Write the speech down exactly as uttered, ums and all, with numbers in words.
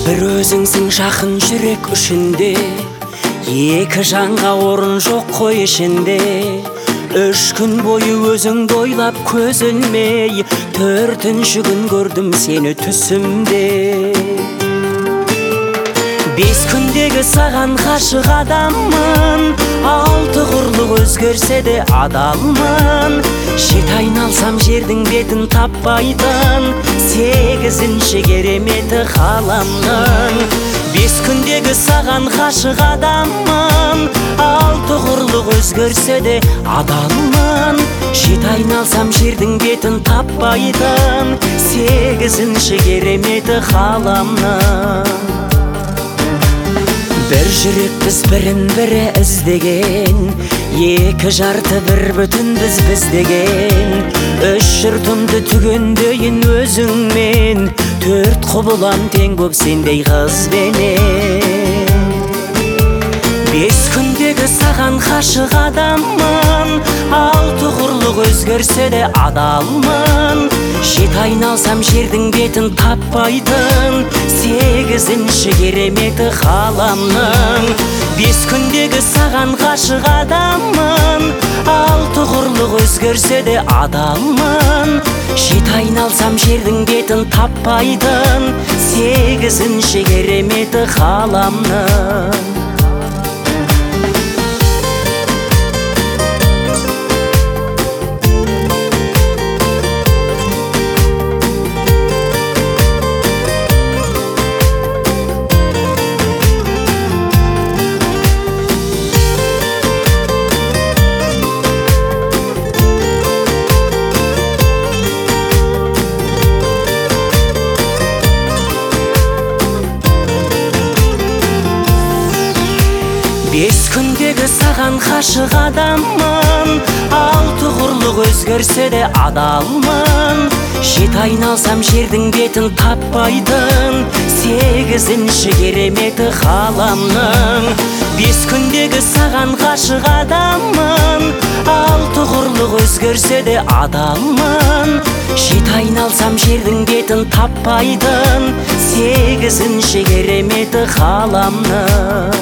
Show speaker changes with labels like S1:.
S1: бір өзіңсің жақын жүрек үшінде, екі жанға орын жоқ қой ішінде. Үш күн бойы өзіңді ойлап көз ілмей, төртінші күн көрдім сені түсімде. Бес күндегі саған ғашық адаммын, алты құрлық өзгерсе де адалмын. Жет айналсам жердің бетін таппайтын, сегізінші кереметі ғаламның. Бес күндегі саған ғашық адаммын, алты құрлық өзгерсе де адалмын. Жет айналсам жердің бетін таппайтын, сегізінші кереметі ғаламның. Бір жүрекпіз бірін бірі іздеген, екі жарты бір бүтін біз біздеген. Үш жұртымды түгендейін өзіңмен, төрт құбылам тең боп сендей қызбенен. Бес күндегі саған ғашық адаммын, алты құрлық өзгерсе де адалмын. Жет айналсам жердің бетін таппайтын, сегізінші кереметі ғаламның. Бес күндегі саған ғашық адаммын, алты құрлық өзгерсе де адалмын. Жет айналсам жердің бетін таппайтын, сегізінші кереметі ғаламның. Бес күндегі саған ғашық адаммын, алты құрлық өзгерсе де адалмын. Жет айналсам жердің бетін таппайтын, сегізінші кереметі ғаламның. Бес күндегі саған ғашық адаммын, алты құрлық өзгерсе де адалмын. Жет айналсам жердің бетін таппайтын, сегізінші кереметі ғаламның.